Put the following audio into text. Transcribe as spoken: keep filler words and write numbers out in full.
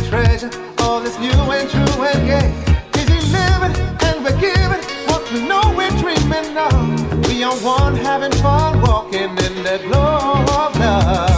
treasure, all is new and true and gay. Is he living and we're giving what we know we're dreaming of? We are one having fun, walking in that glow of love.